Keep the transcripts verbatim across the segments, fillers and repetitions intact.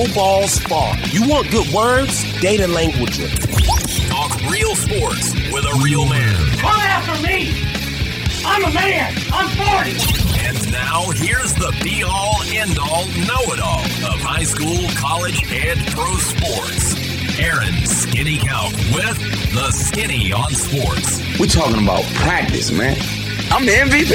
no balls fall. You want good words? Data Languager. Talk real sports with a real man. Come after me! I'm a man! I'm forty! And now, here's the be-all, end-all, know-it-all of high school, college, and pro sports. Aaron Skinny Count with the Skinny on Sports. We're talking about practice, man. I'm the M V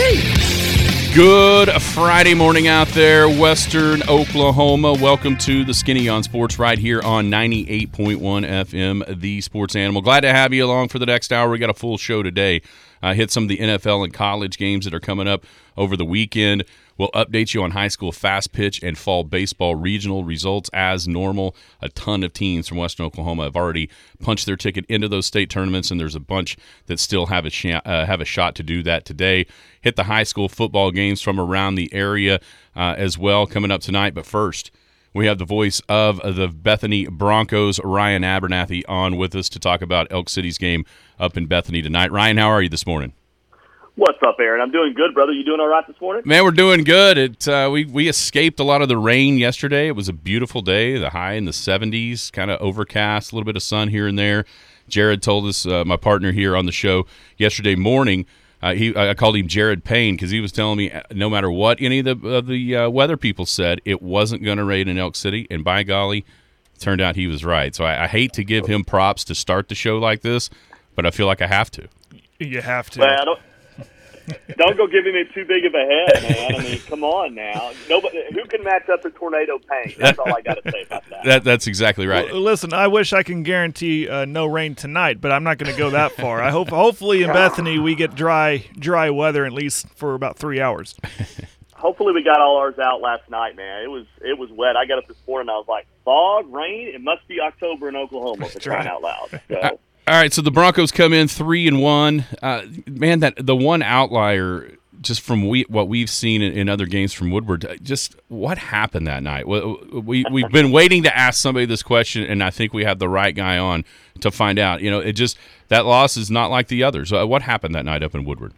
P. Good Friday morning out there, Western Oklahoma. Welcome to the Skinny on Sports right here on ninety-eight point one F M, The Sports Animal. Glad to have you along for the next hour. We got a full show today. Uh, hit some of the N F L and college games that are coming up over the weekend. We'll update you on high school fast pitch and fall baseball regional results as normal. A ton of teams from Western Oklahoma have already punched their ticket into those state tournaments, and there's a bunch that still have a sh- uh, have a shot to do that today. Hit the high school football games from around the area uh, as well coming up tonight. But first, we have the voice of the Bethany Broncos, Ryan Abernathy, on with us to talk about Elk City's game up in Bethany tonight. Ryan, how are you this morning? What's up, Aaron? I'm doing good, brother. You doing all right this morning? Man, we're doing good. It uh, we we escaped a lot of the rain yesterday. It was a beautiful day. The high in the seventies, kind of overcast, a little bit of sun here and there. Jared told us, uh, my partner here on the show yesterday morning. Uh, he I called him Jared Payne because he was telling me no matter what any of the of the uh, weather people said, it wasn't going to rain in Elk City. And by golly, it turned out he was right. So I, I hate to give him props to start the show like this, but I feel like I have to. You have to. Well, I don't, don't go giving me too big of a head, man. I mean, come on now. Nobody who can match up to Tornado Payne. That's all I got to say about that. that. That's exactly right. Well, listen, I wish I can guarantee uh, no rain tonight, but I'm not going to go that far. I hope, hopefully, in Bethany we get dry, dry weather at least for about three hours. Hopefully, we got all ours out last night, man. It was it was wet. I got up this morning, and I was like, fog, rain. It must be October in Oklahoma for crying out loud. So. All right, so the Broncos come in three and one. Uh, man, that the one outlier, just from we, what we've seen in, in other games from Woodward, just what happened that night? We, we we've been waiting to ask somebody this question, and I think we have the right guy on to find out. You know, it just that loss is not like the others. Uh, what happened that night up in Woodward?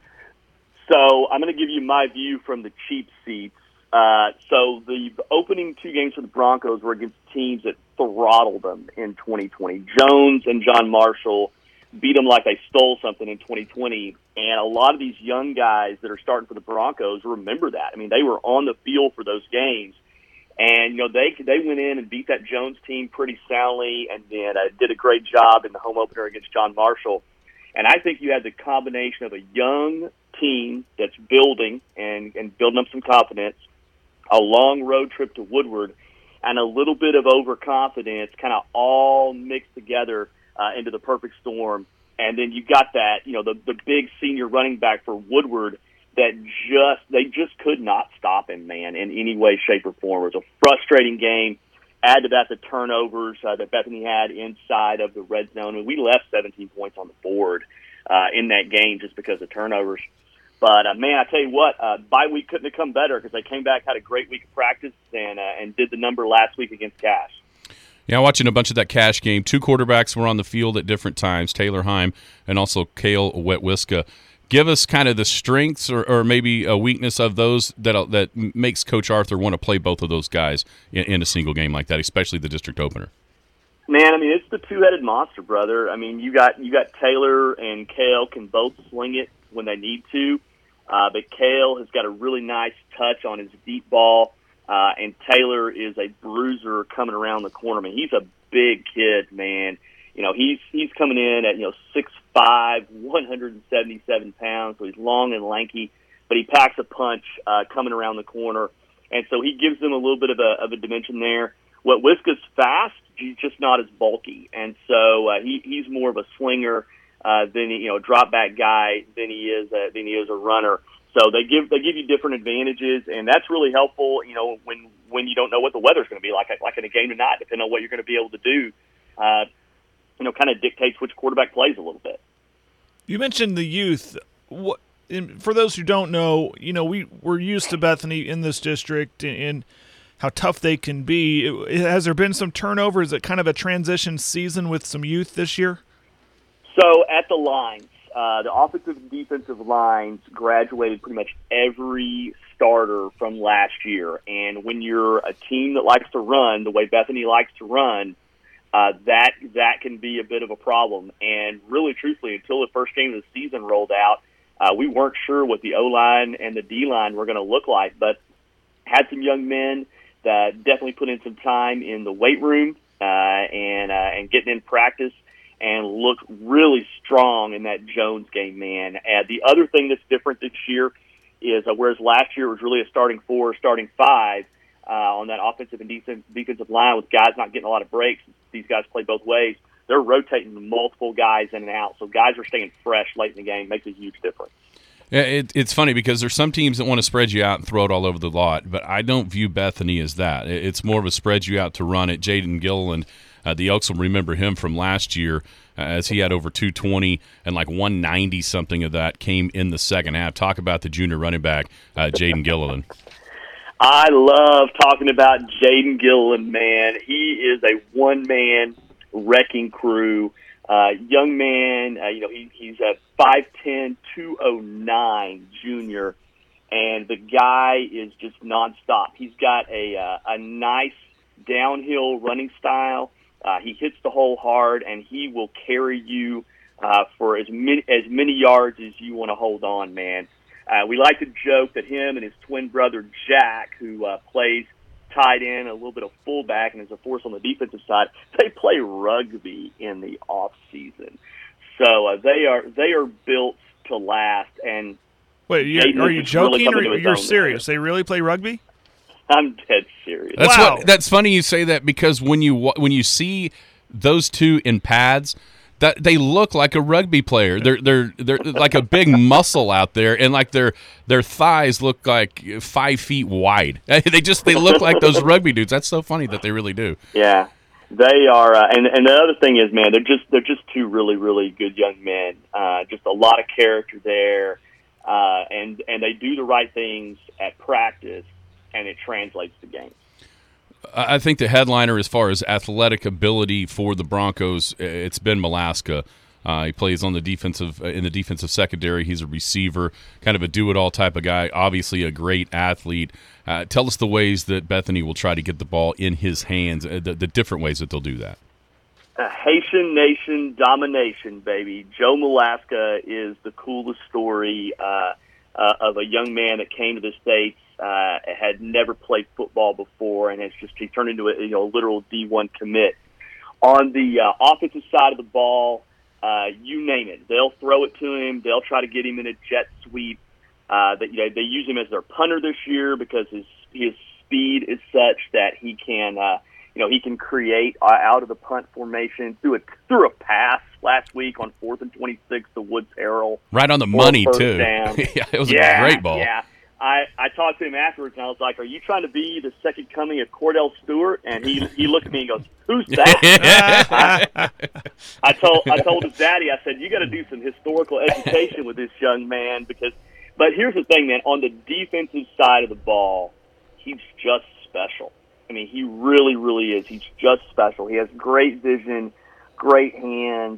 So I'm going to give you my view from the cheap seats. Uh, so the opening two games for the Broncos were against teams that throttled them in twenty twenty. Jones and John Marshall beat them like they stole something in twenty twenty, and a lot of these young guys that are starting for the Broncos remember that. I mean, they were on the field for those games, and you know they they went in and beat that Jones team pretty soundly, and then uh, did a great job in the home opener against John Marshall. And I think you had the combination of a young team that's building and, and building up some confidence, a long road trip to Woodward, and a little bit of overconfidence kind of all mixed together uh, into the perfect storm. And then you got that, you know, the, the big senior running back for Woodward that just, they just could not stop him, man, in any way, shape, or form. It was a frustrating game. Add to that the turnovers uh, that Bethany had inside of the red zone. I mean, we left seventeen points on the board uh, in that game just because of turnovers. But, uh, man, I tell you what, uh, bye week couldn't have come better because they came back, had a great week of practice, and uh, and did the number last week against Cash. Yeah, watching a bunch of that Cash game. Two quarterbacks were on the field at different times, Taylor Heim and also Cale Wetwiska. Give us kind of the strengths or, or maybe a weakness of those that that makes Coach Arthur want to play both of those guys in, in a single game like that, especially the district opener. Man, I mean, it's the two-headed monster, brother. I mean, you got you got Taylor and Cale can both sling it when they need to. Uh, but Cale has got a really nice touch on his deep ball, uh, and Taylor is a bruiser coming around the corner. I mean, he's a big kid, man. You know, he's he's coming in at, you know, six five, one hundred seventy-seven pounds, so he's long and lanky, but he packs a punch uh, coming around the corner, and so he gives them a little bit of a, of a dimension there. What Whiska's fast, he's just not as bulky, and so uh, he, he's more of a slinger uh, than, you know, drop back guy than he is a, than he is a runner. So they give they give you different advantages, and that's really helpful. You know, when when you don't know what the weather's going to be like, like in a game tonight, depending on what you're going to be able to do. Uh, you know, kind of dictates which quarterback plays a little bit. You mentioned the youth. What, in, for those who don't know, you know, we, we're used to Bethany in this district and, and how tough they can be. It, has there been some turnover? Is it kind of a transition season with some youth this year? So at the lines, uh, the offensive and defensive lines graduated pretty much every starter from last year. And when you're a team that likes to run the way Bethany likes to run, uh, that that can be a bit of a problem. And really, truthfully, until the first game of the season rolled out, uh, we weren't sure what the O-line and the D-line were going to look like. But had some young men that definitely put in some time in the weight room uh, and uh, and getting in practice, and look really strong in that Jones game, man. And the other thing that's different this year is, uh, whereas last year it was really a starting four, starting five uh, on that offensive and defensive, defensive line with guys not getting a lot of breaks. These guys play both ways. They're rotating multiple guys in and out, so guys are staying fresh late in the game. Makes a huge difference. Yeah, it, it's funny because there's some teams that want to spread you out and throw it all over the lot, but I don't view Bethany as that. It's more of a spread you out to run it. Jaden Gilliland, Uh, the Elks will remember him from last year uh, as he had over two twenty and like one ninety something of that came in the second half. Talk about the junior running back, uh, Jaden Gilliland. I love talking about Jaden Gilliland, man. He is a one-man wrecking crew. Uh, young man, uh, you know, he, he's a five ten, two oh nine junior, and the guy is just nonstop. He's got a, uh, a nice downhill running style. Uh, he hits the hole hard, and he will carry you uh, for as many as many yards as you want to hold on, man. Uh, we like to joke that him and his twin brother Jack, who uh, plays tight end, a little bit of fullback, and is a force on the defensive side, they play rugby in the off season. So uh, they are they are built to last. And wait, you, are you joking really or you're serious? They really play rugby? I'm dead serious. That's wow. what. That's funny you say that because when you when you see those two in pads, that they look like a rugby player. They're they're they're like a big muscle out there, and like their their thighs look like five feet wide. They just they look like those rugby dudes. That's so funny that they really do. Yeah, they are. Uh, and and the other thing is, man, they're just they're just two really really good young men. Uh, just a lot of character there, uh, and and they do the right things at practice. And it translates to games. I think the headliner as far as athletic ability for the Broncos, it's Ben Malaska. Uh, he plays on the defensive in the defensive secondary. He's a receiver, kind of a do-it-all type of guy, obviously a great athlete. Uh, tell us the ways that Bethany will try to get the ball in his hands, uh, the, the different ways that they'll do that. Uh, Haitian Nation domination, baby. Joe Malaska is the coolest story uh, uh, of a young man that came to the States. Uh, had never played football before, and it's just he turned into a you know literal D one commit. On the uh, offensive side of the ball, uh, you name it, they'll throw it to him. They'll try to get him in a jet sweep. Uh, that you know they use him as their punter this year because his his speed is such that he can uh, you know he can create uh, out of the punt formation through a through a pass last week on fourth and twenty-six to Woods Harrell. Right on the money too. yeah, it was yeah, a great ball. Yeah. I, I talked to him afterwards, and I was like, are you trying to be the second coming of Cordell Stewart? And he he looked at me and goes, who's that? I, I told I told his daddy, I said, you got to do some historical education with this young man. because. But here's the thing, man. On the defensive side of the ball, he's just special. I mean, he really, really is. He's just special. He has great vision, great hands.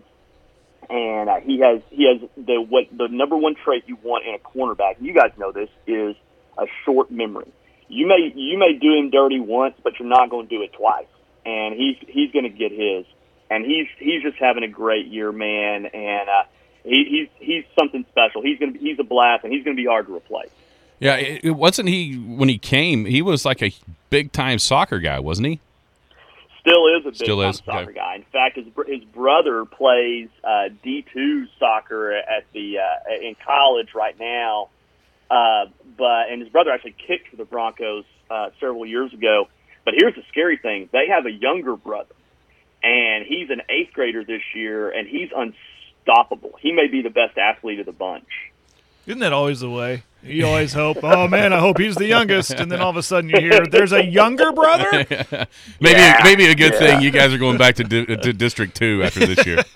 And uh, he has he has the what the number one trait you want in a cornerback. You guys know this is a short memory. You may you may do him dirty once, but you're not going to do it twice. And he's he's going to get his. And he's he's just having a great year, man. And uh, he, he's he's something special. He's going to he's a blast, and he's going to be hard to replace. Yeah, it, it wasn't he when he came. He was like a big time soccer guy, wasn't he? Still is a big Still time is. soccer Okay. guy. In fact, his his brother plays uh, D two soccer at the uh, in college right now. Uh, but and his brother actually kicked for the Broncos uh, several years ago. But here's the scary thing: they have a younger brother, and he's an eighth grader this year, and he's unstoppable. He may be the best athlete of the bunch. Isn't that always the way? You always hope, oh, man, I hope he's the youngest. And then all of a sudden you hear, there's a younger brother? maybe Yeah, maybe a good yeah. thing you guys are going back to, di- to District two after this year.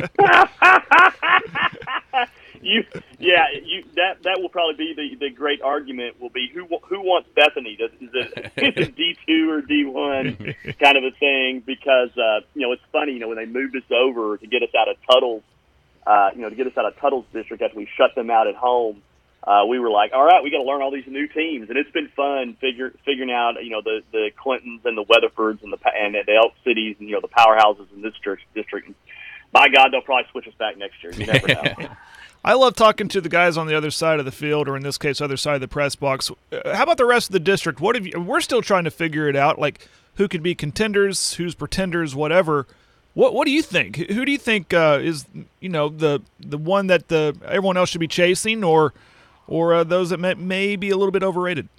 you, yeah, you that that will probably be the, the great argument. Will be who who wants Bethany? Does, is it is it D two or D one kind of a thing? Because uh, you know it's funny. You know when they moved us over to get us out of Tuttle's, uh, you know to get us out of Tuttle's district after we shut them out at home. uh, we were like, all right, we got to learn all these new teams, and it's been fun figure, figuring out, you know, the, the Clintons and the Weatherfords and the and the Elk Cities and, you know, the powerhouses in this district. district. And by God, they'll probably switch us back next year. You never know. I love talking to the guys on the other side of the field, or in this case, other side of the press box. Uh, how about the rest of the district? What have you? We're still trying to figure it out, like who could be contenders, who's pretenders, whatever. What What do you think? Who do you think uh, is you know the the one that the everyone else should be chasing, or or uh, those that may, may be a little bit overrated?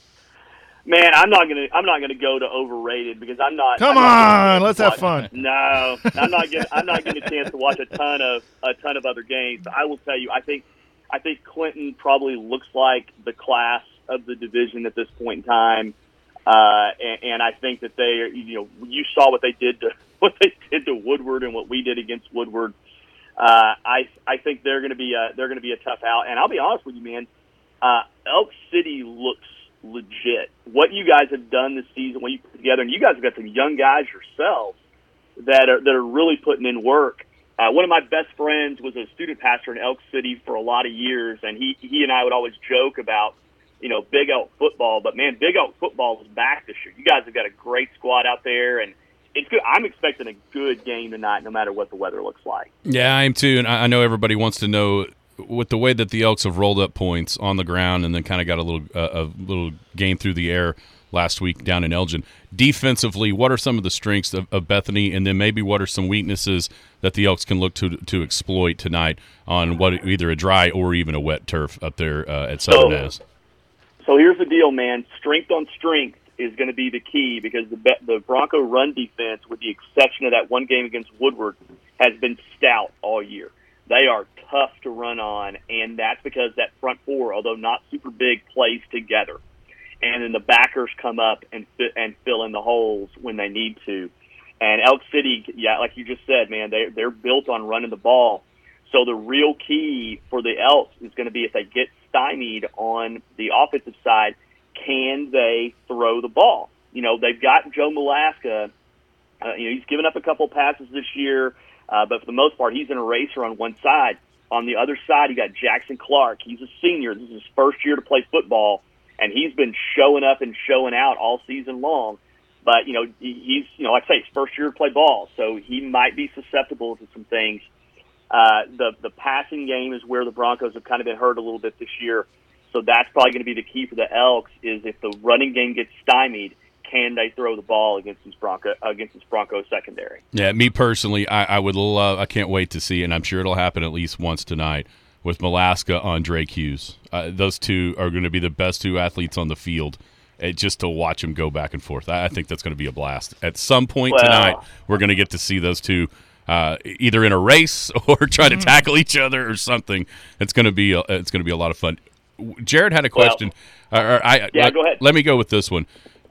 Man, I'm not gonna. I'm not gonna go to overrated because I'm not. Come I'm not on, let's watch, have fun. No, I'm not getting. I'm not getting a chance to watch a ton of a ton of other games. I will tell you, I think, I think Clinton probably looks like the class of the division at this point in time, uh, and, and I think that they, are, you know, you saw what they did to what they did to Woodward and what we did against Woodward. Uh, I I think they're going to be a, they're going to be a tough out, and I'll be honest with you, man. Uh, Elk City looks legit. What you guys have done this season, what you put together, and you guys have got some young guys yourselves that are that are really putting in work. Uh, one of my best friends was a student pastor in Elk City for a lot of years, and he he and I would always joke about, you know, Big Elk football. But man, Big Elk football is back this year. You guys have got a great squad out there, and it's good. I'm expecting a good game tonight, no matter what the weather looks like. Yeah, I am too, and I know everybody wants to know, with the way that the Elks have rolled up points on the ground and then kind of got a little uh, a little game through the air last week down in Elgin. Defensively, what are some of the strengths of, of Bethany, and then maybe what are some weaknesses that the Elks can look to to exploit tonight on what either a dry or even a wet turf up there uh, at Southern so, Mass? So here's the deal, man. Strength on strength is going to be the key because the the Bronco run defense, with the exception of that one game against Woodward, has been stout all year. They are tough to run on, and that's because that front four, although not super big, plays together. And then the backers come up and fit, and fill in the holes when they need to. And Elk City, yeah, like you just said, man, they, they're built on running the ball. So the real key for the Elks is going to be if they get stymied on the offensive side, can they throw the ball? You know, they've got Joe Malaska. Uh, you know, he's given up a couple passes this year. Uh, but for the most part, he's an eraser on one side. On the other side, you got Jackson Clark. He's a senior. This is his first year to play football, and he's been showing up and showing out all season long. But, you know, he's, you know, like I say, his first year to play ball, so he might be susceptible to some things. Uh, the, the passing game is where the Broncos have kind of been hurt a little bit this year, so that's probably going to be the key for the Elks is if the running game gets stymied, can they throw the ball against this Bronco against this Bronco secondary? Yeah, me personally, I, I would love. I can't wait to see, and I'm sure it'll happen at least once tonight with Malaska on Drake Hughes. Uh, those two are going to be the best two athletes on the field. Uh, just to watch them go back and forth, I, I think that's going to be a blast. At some point well, tonight, we're going to get to see those two uh, either in a race or try to mm-hmm. tackle each other or something. It's going to be a, it's going to be a lot of fun. Jared had a question. Well, uh, or I, yeah, let, go ahead. Let me go with this one.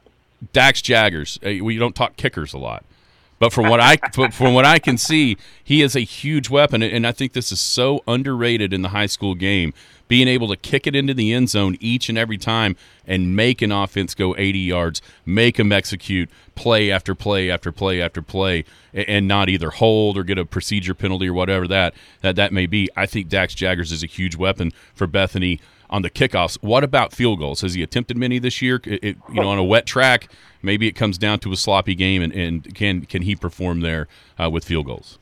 Dax Jaggers. Uh, we don't talk kickers a lot, but from what I from what I can see, he is a huge weapon, and I think this is so underrated in the high school game. Being able to kick it into the end zone each and every time and make an offense go eighty yards, make them execute play after play after play after play, and not either hold or get a procedure penalty or whatever that that, that may be. I think Dax Jaggers is a huge weapon for Bethany on the kickoffs. What about field goals? Has he attempted many this year? It, it, you know, on a wet track, maybe it comes down to a sloppy game, and, and can can he perform there uh, with field goals?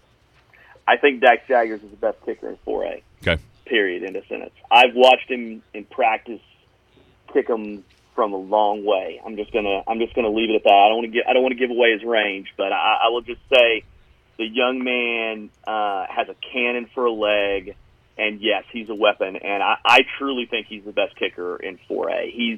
I think Dax Jaggers is the best kicker in four A. Okay. Period. In a sentence. I've watched him in practice kick them from a long way. I'm just gonna I'm just gonna leave it at that. I don't want to get I don't want to give away his range, but I, I will just say the young man uh, has a cannon for a leg. And yes, he's a weapon, and I, I truly think he's the best kicker in four A. He's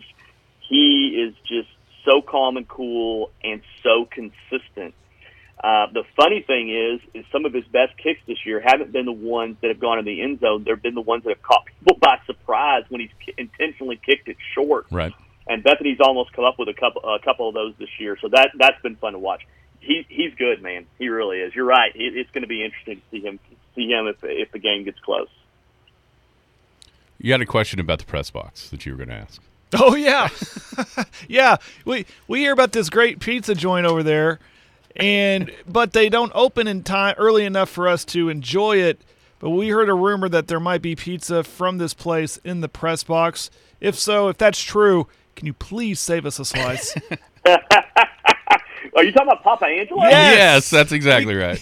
he is just so calm and cool and so consistent. Uh, the funny thing is, is some of his best kicks this year haven't been the ones that have gone in the end zone. They've been the ones that have caught people by surprise when he's ki- intentionally kicked it short. Right. And Bethany's almost come up with a couple a couple of those this year, so that that's been fun to watch. He he's good, man. He really is. You're right. It, it's going to be interesting to see him see him if if the game gets close. You had a question about the press box that you were going to ask. Oh, yeah. yeah. We we hear about this great pizza joint over there, and but they don't open in time early enough for us to enjoy it We heard a rumor that there might be pizza from this place in the press box. If so, if that's true, can you please save us a slice? Are you talking about Papa Angelo? Yes. Yes, that's exactly right.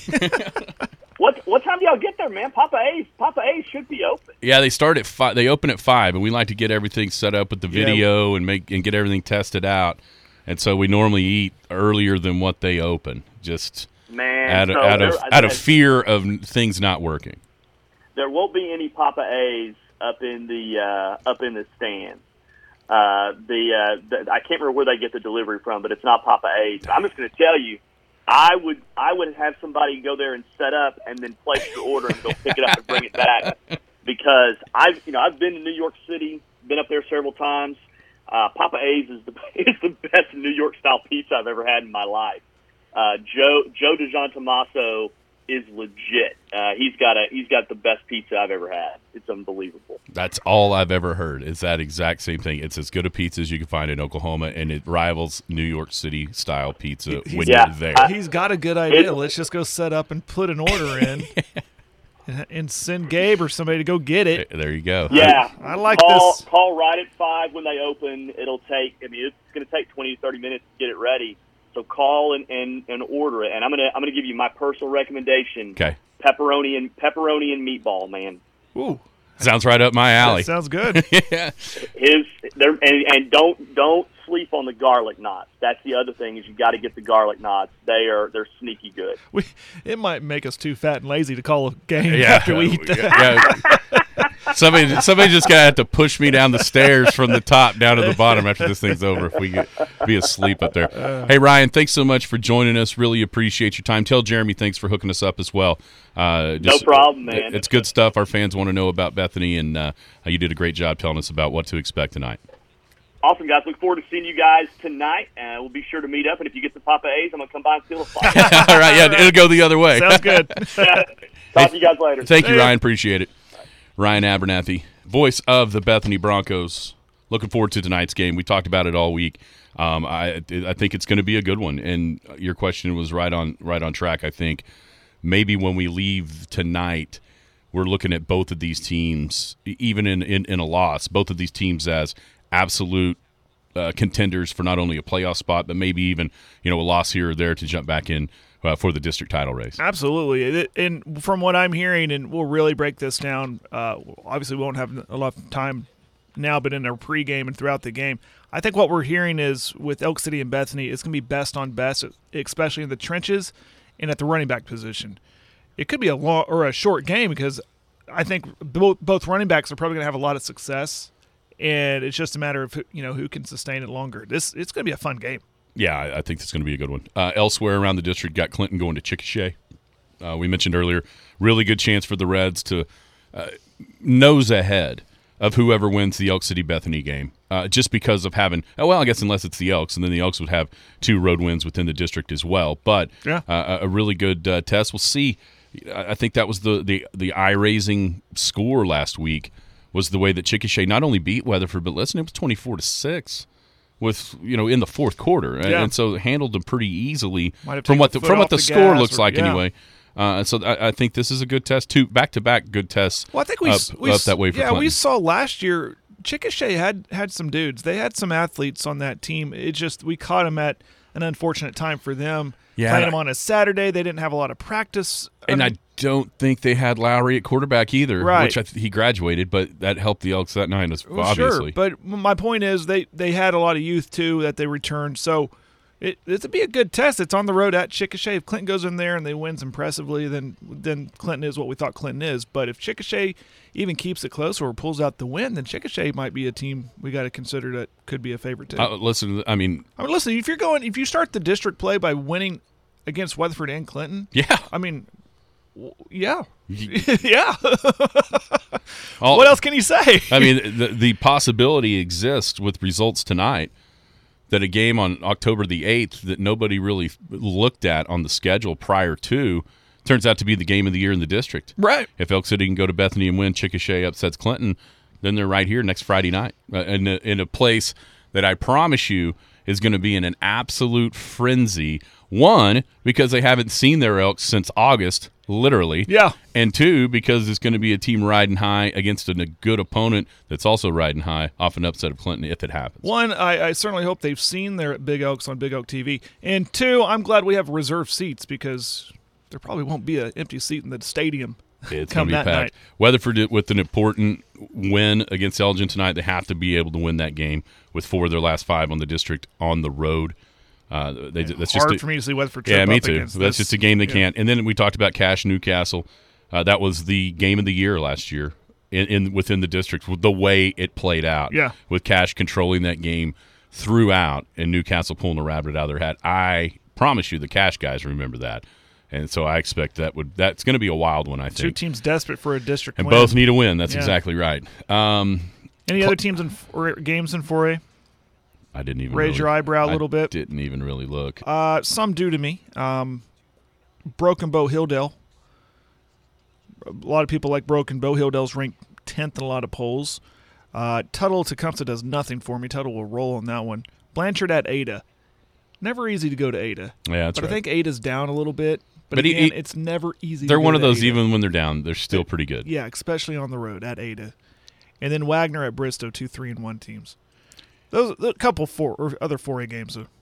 What what time do y'all get there, man? Papa A's Papa A's should be open. Yeah, they start at five. They open at five, and we like to get everything set up with the Yeah. video and make and get everything tested out. And so we normally eat earlier than what they open, just Man, out of so out of there- out of fear of things not working. there won't be any Papa A's up in the uh, up in the stands. Uh, the, uh, the I can't remember where they get the delivery from, but it's not Papa A's. I'm just going to tell you, I would I would have somebody go there and set up and then place your order and go pick it up and bring it back, because I've you know I've been to New York City, been up there several times. Uh, Papa A's is the is the best New York style pizza I've ever had in my life. Uh, Joe Joe DiGiantommaso is legit. Uh, he's got a he's got the best pizza I've ever had. It's unbelievable. That's all I've ever heard. Is that exact same thing? It's as good a pizza as you can find in Oklahoma, and it rivals New York City style pizza when Yeah. you're there. I- He's got a good idea. It- Let's just go set up and put an order in and, and send Gabe or somebody to go get it. There you go. Yeah, I like call, this. Call right at five when they open. It'll take. I mean, it's going to take twenty to thirty minutes to get it ready. So call and, and, and order it. And I'm gonna I'm gonna give you my personal recommendation. Okay. Pepperoni and pepperoni and meatball, man. Ooh, Sounds right up my alley. that sounds good. Yeah. His there and, and don't don't sleep on the garlic knots. That's the other thing, is you got to get the garlic knots. They are they're sneaky good. We, it might make us too fat and lazy to call a game Yeah. after we eat that. Yeah. Somebody, somebody just gonna have to push me down the stairs from the top down to the bottom after this thing's over if we get be asleep up there. Hey Ryan, thanks so much for joining us. Really appreciate your time. Tell Jeremy thanks for hooking us up as well. Uh, No problem, man. it- It's good stuff. Our fans want to know about Bethany, and uh, you did a great job telling us about what to expect tonight. Awesome, guys. Look forward to seeing you guys tonight. Uh, we'll be sure to meet up. And if you get the Papa A's, I'm gonna come by and steal a slice. All right, yeah, it'll go the other way. Sounds good. Talk to you guys later. Thank you, Ryan. Appreciate it. Ryan Abernathy, voice of the Bethany Broncos. Looking forward to tonight's game. We talked about it all week. Um, I I think it's going to be a good one. And your question was right on right on track. I think maybe when we leave tonight, we're looking at both of these teams, even in, in, in a loss, both of these teams as absolute uh, contenders for not only a playoff spot, but maybe even you know a loss here or there to jump back in uh, for the district title race. Absolutely. It- And from what I'm hearing, and we'll really break this down, uh, obviously we won't have a lot of time now, but in our pregame and throughout the game, I think what we're hearing is with Elk City and Bethany, it's going to be best on best, especially in the trenches and at the running back position. It could be a long or a short game because I think both, both running backs are probably going to have a lot of success, and it's just a matter of you know who can sustain it longer. This it's going to be a fun game. Yeah, I I think it's going to be a good one. Uh, elsewhere around the district, got Clinton going to Chickasha. Uh, we mentioned earlier, really good chance for the Reds to uh, nose ahead of whoever wins the Elk City Bethany game, uh, just because of having. Oh, well, I guess unless it's the Elks, and then the Elks would have two road wins within the district as well. But Yeah. uh, a a really good uh, test. We'll see. I I think that was the the the eye raising score last week. Was the way that Chickasha not only beat Weatherford, but listen, it was twenty-four to six. With you know in the fourth quarter, and, Yeah. and so handled them pretty easily Might have from taken what the the, foot from what off the the score gas looks or- like yeah. anyway. Uh, and so I, I think this is a good test. Two back to back good tests. Well, I think we up, s- we up s- that way for yeah Clinton. we saw last year. Chickasha had had some dudes. They had some athletes on that team. It just we caught them at an unfortunate time for them. Yeah, playing and them on a Saturday. They didn't have a lot of practice. and I I mean, don't think they had Lowry at quarterback either, Right. which I th- he graduated, but that helped the Elks that night, as- well, obviously. sure. But my point is they they had a lot of youth too that they returned. So it it'd be a good test. It's on the road at Chickasha. If Clinton goes in there and they wins impressively, then then Clinton is what we thought Clinton is. But if Chickasha even keeps it close or pulls out the win, then Chickasha might be a team we got to consider that could be a favorite too. Uh, listen, I mean, I mean, listen, if you're going, if you start the district play by winning against Weatherford and Clinton, yeah. I mean, w- yeah, yeah. All- What else can you say? I mean, the, the possibility exists with results tonight that a game on October the eighth that nobody really looked at on the schedule prior to turns out to be the game of the year in the district. Right. If Elk City can go to Bethany and win, Chickasha upsets Clinton, then they're right here next Friday night uh, in, a, in a place that I promise you is going to be in an absolute frenzy One, because they haven't seen their Elks since August, literally. Yeah. And two, because it's going to be a team riding high against a good opponent that's also riding high off an upset of Clinton if it happens. One, I, I certainly hope they've seen their Big Oaks on Big Oak T V. And two, I'm glad we have reserved seats because there probably won't be an empty seat in the stadium. It's come going to be that packed. night. Weatherford, with an important win against Elgin tonight, they have to be able to win that game with four of their last five on the district on the road. Uh, they, that's Hard just a, for me to see Weatherford trip Yeah, me up too. against That's this. just a game they Yeah. can't. And then we talked about Cash Newcastle. Uh, that was the game of the year last year in, in within the district, with the way it played out. Yeah. With Cash controlling that game throughout and Newcastle pulling a rabbit out of their hat. I promise you the Cash guys remember that. And so I expect that would that's going to be a wild one, I think. Two teams desperate for a district and win. both need a win. That's Yeah. exactly right. Um, Any other teams in or games in four A? I didn't even Raise really- your eyebrow a I little bit. Didn't even really look. Uh, some do to me. Um, Broken Bow Hilldale. A lot of people like Broken Bow. Hilldale's ranked tenth in a lot of polls. Uh, Tuttle Tecumseh does nothing for me. Tuttle will roll on that one. Blanchard at Ada. Never easy to go to Ada. Yeah, that's but right. I think Ada's down a little bit. But, But he- again, he- it's never easy They're to go one of to those, Ada. even when they're down, they're still pretty good. Yeah, especially on the road at Ada. And then Wagner at Bristow, two, three, and one teams. Those a couple four or other four A games to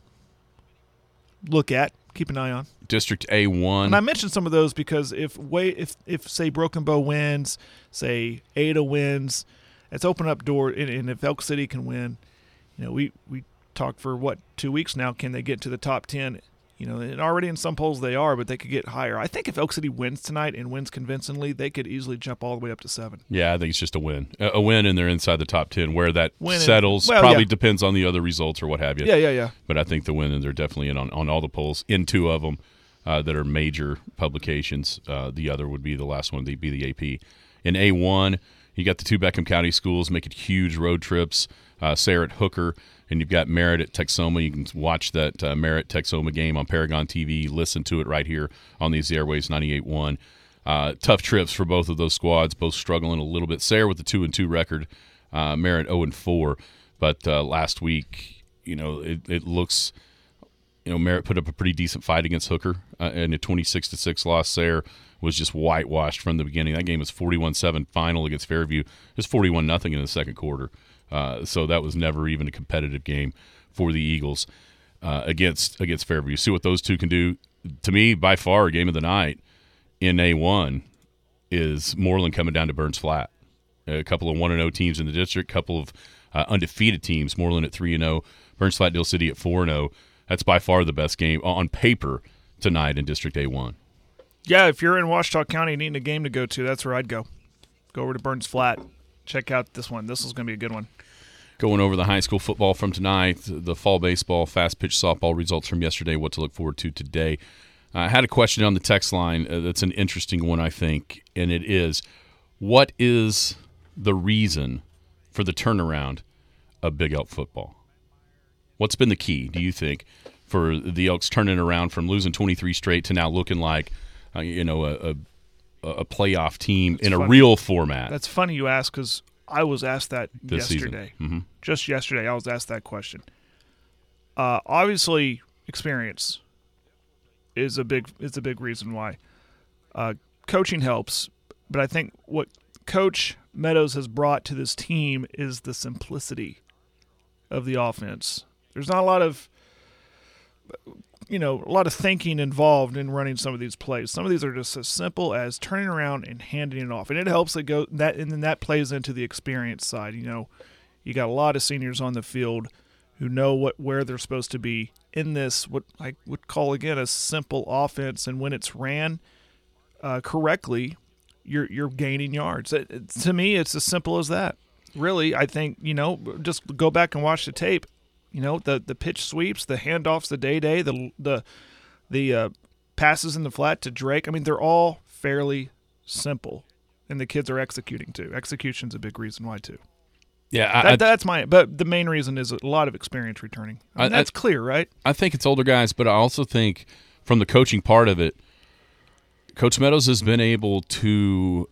look at, keep an eye on. District A one. And I mentioned some of those because if way if if say Broken Bow wins, say Ada wins, it's open up door. And, and if Elk City can win, you know we we talked for what two weeks now. Can they get to the top ten? You know, and already in some polls they are, but they could get higher. I think if Elk City wins tonight and wins convincingly, they could easily jump all the way up to seven. Yeah, I think it's just a win. A, a win, and they're inside the top ten. Where that Win and- settles well, probably yeah. depends on the other results or what have you. Yeah, yeah, yeah. But I think the win, and they're definitely in on, on all the polls. In two of them uh, that are major publications. Uh, the other would be the last one. They'd be the A P. In A one, you got the two Beckham County schools making huge road trips. Uh, Sarah at Hooker, and you've got Merritt at Texoma. You can watch that uh, Merritt Texoma game on Paragon T V. Listen to it right here on these airwaves, ninety-eight point one. Uh, tough trips for both of those squads, both struggling a little bit. Sarah with the two and two record, uh, Merritt zero and four. But uh, last week, you know, it, it looks, you know, Merritt put up a pretty decent fight against Hooker, uh, and a twenty-six to six loss. Sarah was just whitewashed from the beginning. That game was forty-one seven final against Fairview. It was forty-one nothing in the second quarter. Uh, so that was never even a competitive game for the Eagles uh, against against Fairview. See what those two can do. To me, by far, game of the night in A one is Moreland coming down to Burns Flat. A couple of one and oh teams in the district, a couple of uh, undefeated teams, Moreland at three and oh, Burns Flat Dale City at four and oh. That's by far the best game on paper tonight in District A one. Yeah, if you're in Washita County and needing a game to go to, that's where I'd go. Go over to Burns Flat. Check out this one. This is going to be a good one. Going over the high school football from tonight, the fall baseball, fast pitch softball results from yesterday, what to look forward to today. I had a question on the text line uh, that's an interesting one, I think, and it is, what is the reason for the turnaround of Big Elk football? What's been the key, do you think, for the Elks turning around from losing twenty-three straight to now looking like, uh, you know, a, a, a playoff team That's in funny. a real format? That's funny you ask because I was asked that This season. yesterday. Mm-hmm. Just yesterday, I was asked that question. Uh, obviously, experience is a big is a big reason why. Uh, coaching helps, but I think what Coach Meadows has brought to this team is the simplicity of the offense. There's not a lot of, you know, a lot of thinking involved in running some of these plays. Some of these are just as simple as turning around and handing it off, and it helps it go that, and then that plays into the experience side. You know, you got a lot of seniors on the field who know what where they're supposed to be in this, what I would call again a simple offense, and when it's ran uh, correctly, you're you're gaining yards. It, it, to me, it's as simple as that. Really, I think, you know, just go back and watch the tape. You know, the the pitch sweeps, the handoffs, the day day, the the the uh, passes in the flat to Drake. I mean, they're all fairly simple, and the kids are executing too. Execution's a big reason why too. Yeah, I, That, I, that's my. But the main reason is a lot of experience returning. I mean, I- that's I- clear, right? I think it's older guys, but I also think from the coaching part of it, Coach Meadows has been able to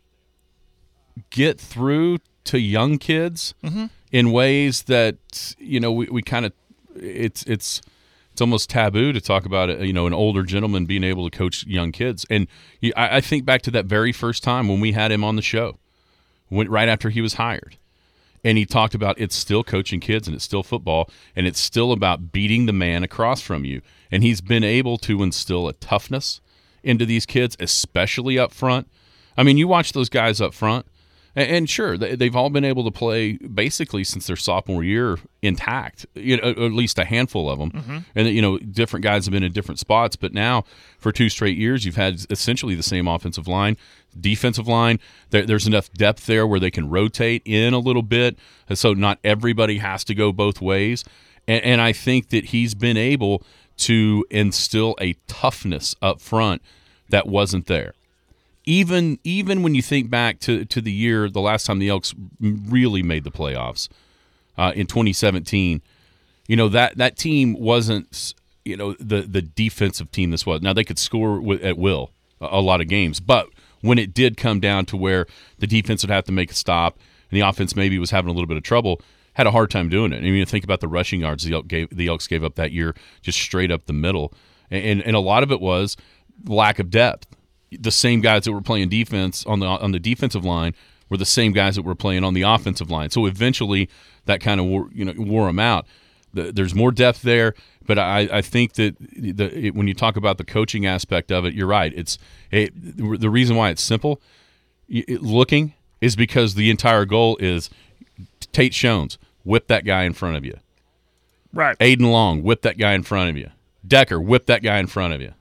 get through to young kids Mm-hmm. in ways that, you know, we, we kind of it's it's it's almost taboo to talk about, you know, an older gentleman being able to coach young kids. And I, I think back to that very first time when we had him on the show, when, right after he was hired. And he talked about it's still coaching kids and it's still football and it's still about beating the man across from you. And he's been able to instill a toughness into these kids, especially up front. I mean, you watch those guys up front, and, and sure, they, they've all been able to play basically since their sophomore year intact, you know, at least a handful of them. Mm-hmm. And, you know, different guys have been in different spots. But now for two straight years, you've had essentially the same offensive line. Defensive line, there, there's enough depth there where they can rotate in a little bit, so not everybody has to go both ways. And, and I think that he's been able to instill a toughness up front that wasn't there. Even even when you think back to, to the year, the last time the Elks really made the playoffs uh, in twenty seventeen, you know, that, that team wasn't, you know, the, the defensive team this was. Now, they could score with, at will a, a lot of games, but when it did come down to where the defense would have to make a stop and the offense maybe was having a little bit of trouble, had a hard time doing it. I mean, you think about the rushing yards the, Elk gave, the Elks gave up that year, just straight up the middle. And, and a lot of it was lack of depth. The same guys that were playing defense on the on the defensive line were the same guys that were playing on the offensive line. So eventually that kind of wore, you know, wore them out. The, there's more depth there. But I, I think that the, it, when you talk about the coaching aspect of it, you're right. It's it, the reason why it's simple it, looking is because the entire goal is Tate Shones, whip that guy in front of you. Right. Aiden Long, whip that guy in front of you. Decker, whip that guy in front of you.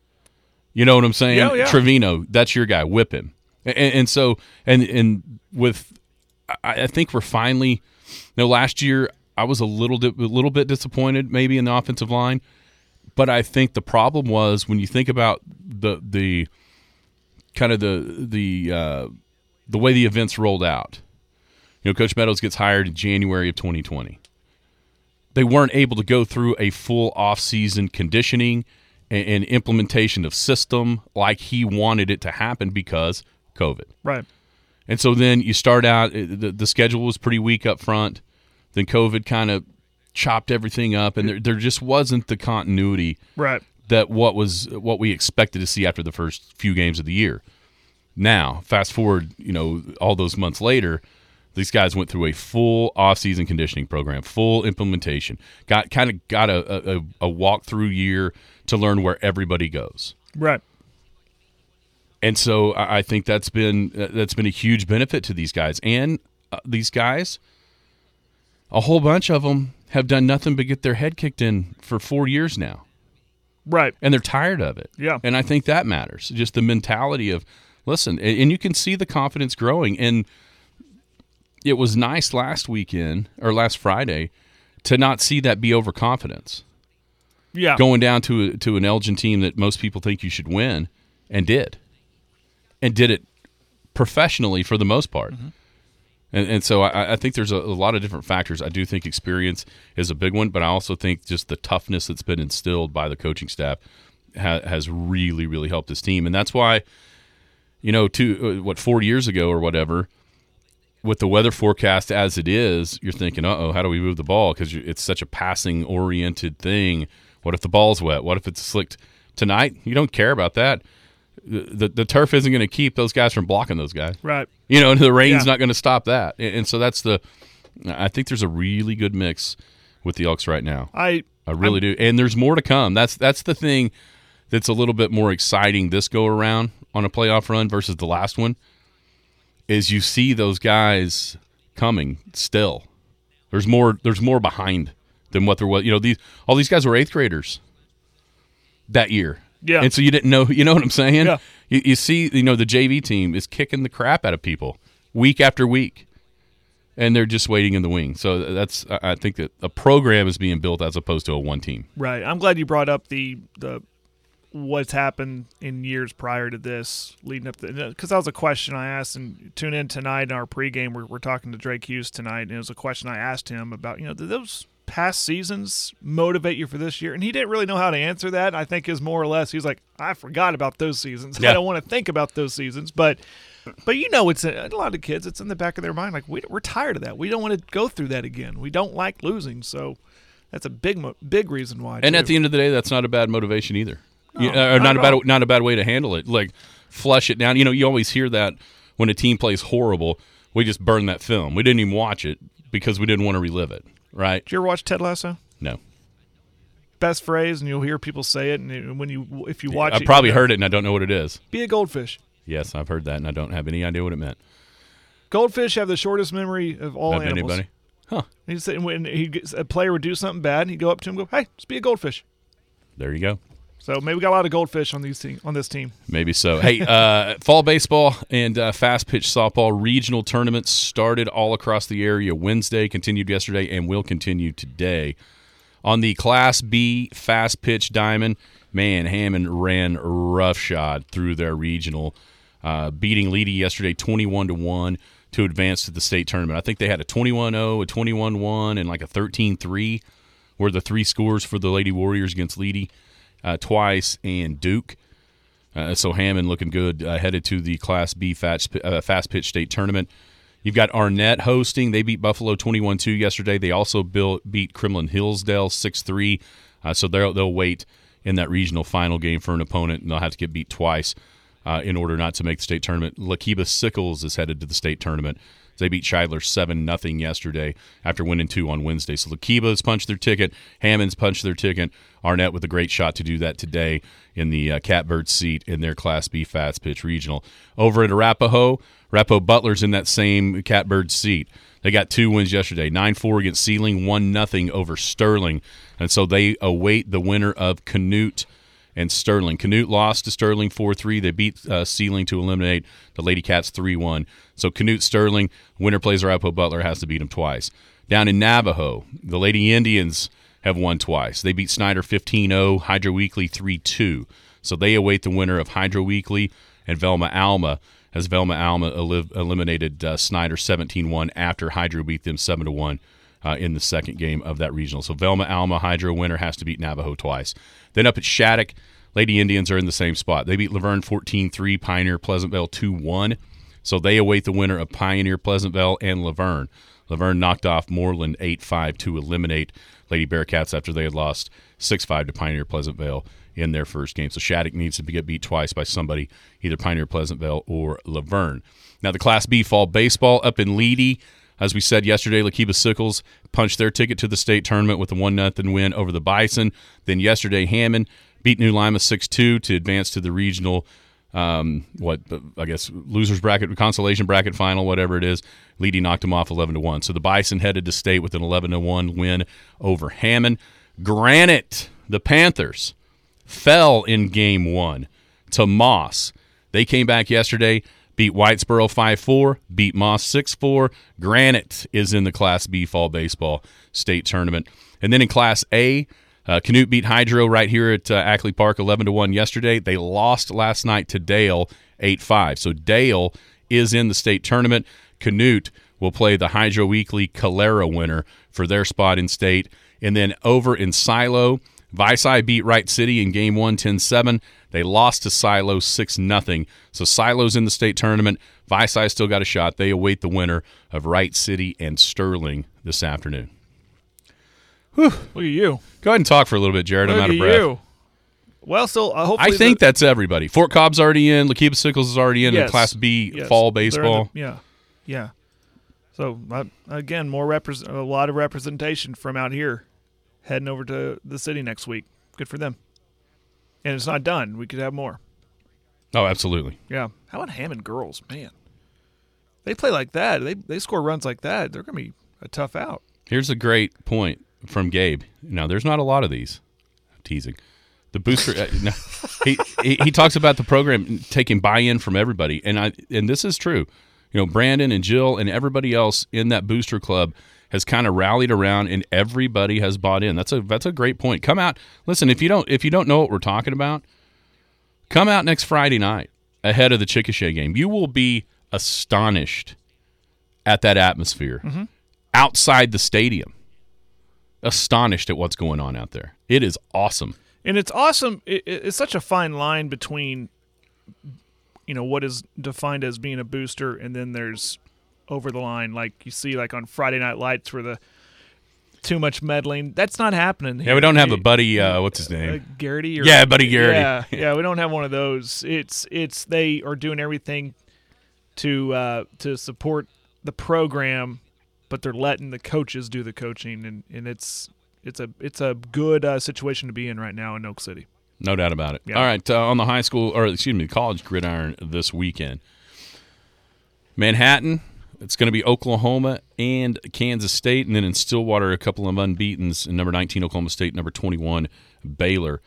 You know what I'm saying? Yeah, yeah. Trevino, that's your guy. Whip him. And, and so, and and with, I, I think we're finally, you know, last year I was a little, di- a little bit disappointed maybe in the offensive line, but I think the problem was when you think about the the kind of the the uh, the way the events rolled out. You know, Coach Meadows gets hired in January of twenty twenty. They weren't able to go through a full off-season conditioning and, and implementation of system like he wanted it to happen because COVID. Right. And so then you start out, the, the schedule was pretty weak up front. Then COVID kind of chopped everything up, and there, there just wasn't the continuity right. that what was what we expected to see after the first few games of the year. Now, fast forward, you know, all those months later, these guys went through a full off-season conditioning program, full implementation. Got kind of got a, a, a walk-through year to learn where everybody goes. Right. And so I think that's been that's been a huge benefit to these guys. And uh, these guys, a whole bunch of them have done nothing but get their head kicked in for four years now. Right. And they're tired of it. Yeah. And I think that matters. Just the mentality of, listen, and you can see the confidence growing. And it was nice last weekend or last Friday to not see that be overconfidence. Yeah. Going down to a, to an Elgin team that most people think you should win, and did. And did it professionally for the most part. Mm-hmm. And, and so I, I think there's a, a lot of different factors. I do think experience is a big one, but I also think just the toughness that's been instilled by the coaching staff ha, has really, really helped this team. And that's why, you know, two, what, four years ago or whatever, with the weather forecast as it is, you're thinking, uh-oh, how do we move the ball? Because it's such a passing-oriented thing. What if the ball's wet? What if it's slicked? Tonight, you don't care about that. The, the, the turf isn't going to keep those guys from blocking those guys. Right. You know, and the rain's Yeah. not going to stop that. And, and so that's the – I think there's a really good mix with the Elks right now. I I really I'm, do. And there's more to come. That's that's the thing that's a little bit more exciting this go-around on a playoff run versus the last one, is you see those guys coming still. There's more There's more behind than what there was. You know, these all these guys were eighth graders that year. Yeah. And so you didn't know, you know what I'm saying? Yeah. You, you see, you know, the J V team is kicking the crap out of people week after week, and they're just waiting in the wing. So that's, I think that a program is being built as opposed to a one team. Right. I'm glad you brought up the the what's happened in years prior to this, leading up to, because that was a question I asked. And tune in tonight in our pregame. We're we're talking to Drake Hughes tonight, and it was a question I asked him about, you know, did those past seasons motivate you for this year? And he didn't really know how to answer that. I think is more or less he's like, I forgot about those seasons. Yeah. I don't want to think about those seasons, but but you know, it's a, a lot of kids, it's in the back of their mind, like we, we're tired of that. We don't want to go through that again. We don't like losing. So That's a big, mo- big reason why. And too. at the end of the day, that's not a bad motivation either. No, You- or not not a at bad all. not a bad way to handle it. Like flush it down. You know, you always hear that when a team plays horrible, we just burn that film. We didn't even watch it because we didn't want to relive it. Right? Did you ever watch Ted Lasso? No. Best phrase, and you'll hear people say it. And when you, if you watch, I it, probably you know, heard it and I don't know what it is. Be a goldfish. Yes, I've heard that and I don't have any idea what it meant. Goldfish have the shortest memory of all Of animals. anybody? Huh. He said when he gets, a player would do something bad, and he'd go up to him and go, "Hey, just be a goldfish." There you go. So maybe we got a lot of goldfish on these team, on this team. Maybe so. Hey, uh, fall baseball and uh, fast pitch softball regional tournaments started all across the area Wednesday, continued yesterday, and will continue today. On the Class B fast pitch diamond, man, Hammond ran roughshod through their regional, uh, beating Leedy yesterday twenty-one to one to advance to the state tournament. I think they had a twenty-one oh, a twenty-one one, and like a thirteen three were the three scores for the Lady Warriors against Leedy. Uh, twice, and Duke. Uh, so Hammond looking good, uh, headed to the Class B fast, uh, fast pitch state tournament. You've got Arnett hosting. They beat Buffalo twenty-one two yesterday. They also built, beat Kremlin Hillsdale six three. Uh, so they'll, they'll wait in that regional final game for an opponent, and they'll have to get beat twice uh, in order not to make the state tournament. Lakiba Sickles is headed to the state tournament. They beat Scheidler seven nothing yesterday after winning two on Wednesday. So Lakiba's punched their ticket. Hammond's punched their ticket. Arnett with a great shot to do that today in the uh, Catbird seat in their Class B fast pitch regional. Over at Arapahoe, Arapahoe Butler's in that same Catbird seat. They got two wins yesterday, nine four against Sealing, one nothing over Sterling. And so they await the winner of Canute and Sterling. Canute lost to Sterling four three. They beat uh, Sealing to eliminate the Lady Cats three one. So Canute Sterling, winner plays Arapahoe Butler, has to beat them twice. Down in Navajo, the Lady Indians have won twice. They beat Snyder fifteen oh, Hydro Weekly three two. So they await the winner of Hydro Weekly and Velma Alma, as Velma Alma el- eliminated uh, Snyder seventeen one after Hydro beat them seven to one. Uh, in the second game of that regional. So Velma Alma, Hydro winner, has to beat Navajo twice. Then up at Shattuck, Lady Indians are in the same spot. They beat Laverne fourteen three, Pioneer Pleasantville two one. So they await the winner of Pioneer Pleasantville and Laverne. Laverne knocked off Moreland eight five to eliminate Lady Bearcats after they had lost six five to Pioneer Pleasantville in their first game. So Shattuck needs to get beat twice by somebody, either Pioneer Pleasantville or Laverne. Now the Class B fall baseball up in Leedy. As we said yesterday, Lakiba Sickles punched their ticket to the state tournament with a one nothing win over the Bison. Then yesterday, Hammond beat New Lima six two to advance to the regional, um, what I guess, losers bracket, consolation bracket final, whatever it is. Leedy knocked them off eleven to one. So the Bison headed to state with an eleven to one win over Hammond. Granite, the Panthers, fell in game one to Moss. They came back yesterday, beat Whitesboro five four, beat Moss six four. Granite is in the Class B fall baseball state tournament. And then in Class A, uh, Canute beat Hydro right here at uh, Ackley Park eleven to one yesterday. They lost last night to Dale eight five. So Dale is in the state tournament. Canute will play the Hydro Weekly Calera winner for their spot in state. And then over in Silo, Vici beat Wright City in game one ten seven. They lost to Silo six nothing. So Silo's in the state tournament. Vici still got a shot. They await the winner of Wright City and Sterling this afternoon. Whew. Look at you. Go ahead and talk for a little bit, Jared. Look I'm out at of breath. you. Well, so uh, hopefully I think the, that's everybody. Fort Cobb's already in. Lakiba Sickles is already in yes, in Class B yes, fall they're in the- baseball. yeah, yeah. So uh, again, more repres- a lot of representation from out here, heading over to the city next week. Good for them. And it's not done. We could have more. Oh, absolutely. Yeah. How about Hammond girls, man? They play like that. They they score runs like that. They're gonna be a tough out. Here's a great point from Gabe. Now, there's not a lot of these. I'm teasing. The booster, uh, no, he, he he talks about the program taking buy-in from everybody, and I and this is true. You know, Brandon and Jill and everybody else in that booster club has kind of rallied around, and everybody has bought in. That's a that's a great point. Come out, listen. If you don't if you don't know what we're talking about, come out next Friday night ahead of the Chickasha game. You will be astonished at that atmosphere mm-hmm. outside the stadium. Astonished at what's going on out there. It is awesome. And it's awesome. It, it's such a fine line between, you know, what is defined as being a booster, and then there's over the line, like you see, like on Friday Night Lights, where the too much meddling. That's not happening here. Yeah, we don't have a Buddy, uh, what's his name? Uh, Garrity? Or, yeah, Buddy Garrity. Yeah, yeah, we don't have one of those. It's it's they are doing everything to uh, to support the program, but they're letting the coaches do the coaching, and, and it's it's a it's a good uh, situation to be in right now in Oak City. No doubt about it. Yeah. All right, uh, on the high school, or excuse me, college gridiron this weekend. Manhattan, it's going to be Oklahoma and Kansas State, and then in Stillwater, a couple of unbeatens, number nineteen Oklahoma State, number twenty-one Baylor.